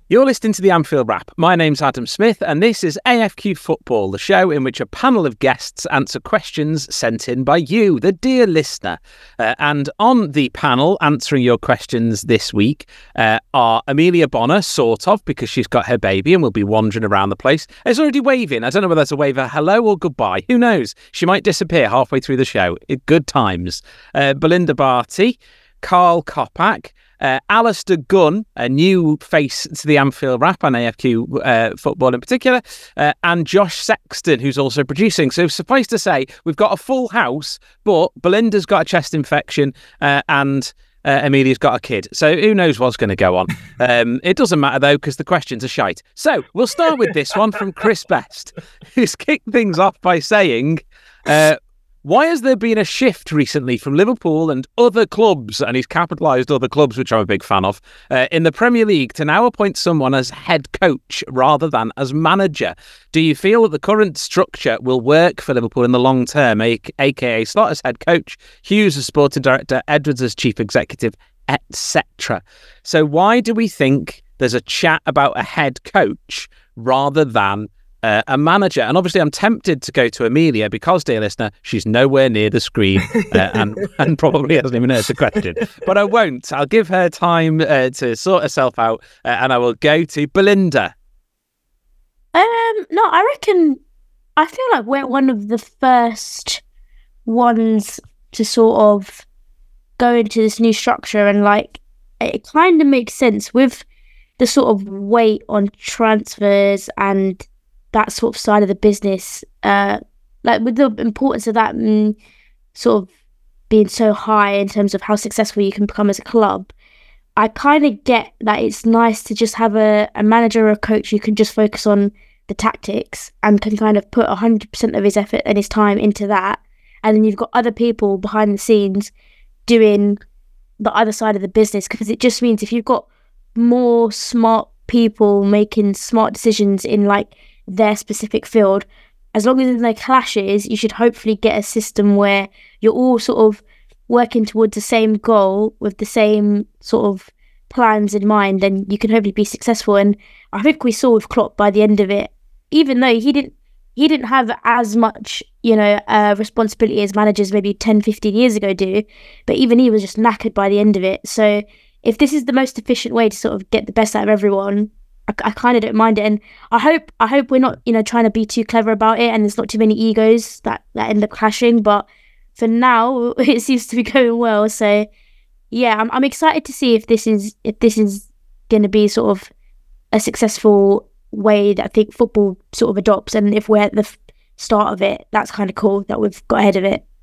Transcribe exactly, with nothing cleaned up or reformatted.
You're listening to the Anfield Wrap. My name's Adam Smith, and this is A F Q Football, the show in which a panel of guests answer questions sent in by you, the dear listener. Uh, and on the panel answering your questions this week uh, are Amelia Bonner, sort of, because she's got her baby and will be wandering around the place. It's already waving. I don't know whether that's a wave of hello or goodbye. Who knows? She might disappear halfway through the show. It, good times. Uh, Belinda Barty, Carl Kopak, Uh, Alistair Gunn, a new face to the Anfield Wrap and A F Q uh, football in particular, uh, and Josh Sexton, who's also producing. So suffice to say, we've got a full house, but Belinda's got a chest infection uh, and uh, Amelia's got a kid. So who knows what's going to go on. Um, it doesn't matter, though, because the questions are shite. So we'll start with this one from Chris Best, who's kicked things off by saying... Uh, Why has there been a shift recently from Liverpool and other clubs, and he's capitalised other clubs, which I'm a big fan of, uh, in the Premier League to now appoint someone as head coach rather than as manager? Do you feel that the current structure will work for Liverpool in the long term, aka Slot as head coach, Hughes as sporting director, Edwards as chief executive, et cetera? So why do we think there's a chat about a head coach rather than Uh, a manager? And obviously I'm tempted to go to Amelia because, dear listener, she's nowhere near the screen uh, and, and probably hasn't even heard the question. But I won't. I'll give her time uh, to sort herself out uh, and I will go to Belinda. Um, no, I reckon, I feel like we're one of the first ones to sort of go into this new structure, and like, it kind of makes sense with the sort of weight on transfers and that sort of side of the business, uh, like with the importance of that mm, sort of being so high in terms of how successful you can become as a club. I kind of get that it's nice to just have a, a manager or a coach who can just focus on the tactics and can kind of put one hundred percent of his effort and his time into that. And then you've got other people behind the scenes doing the other side of the business, because it just means if you've got more smart people making smart decisions in like their specific field, as long as there's no clashes, you should hopefully get a system where you're all sort of working towards the same goal with the same sort of plans in mind, then you can hopefully be successful. And I think we saw with Klopp by the end of it, even though he didn't he didn't have as much, you know, uh, responsibility as managers maybe ten, fifteen years ago do, but even he was just knackered by the end of it. So if this is the most efficient way to sort of get the best out of everyone, I, I kind of don't mind it, and I hope I hope we're not, you know, trying to be too clever about it, and there's not too many egos that, that end up clashing. But for now, it seems to be going well. So yeah, I'm I'm excited to see if this is if this is going to be sort of a successful way that I think football sort of adopts, and if we're at the f- start of it, that's kind of cool that we've got ahead of it.